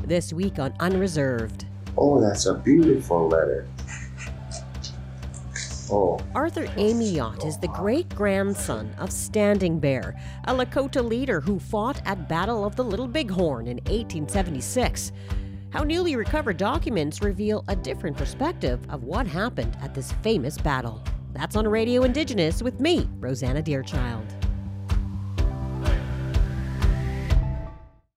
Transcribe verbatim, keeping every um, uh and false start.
This week on Unreserved. Oh, that's a beautiful letter. Oh. Arthur Amyot is the great-grandson of Standing Bear, a Lakota leader who fought at Battle of the Little Bighorn in eighteen seventy-six. How newly recovered documents reveal a different perspective of what happened at this famous battle. That's on Radio Indigenous with me, Rosanna Deerchild.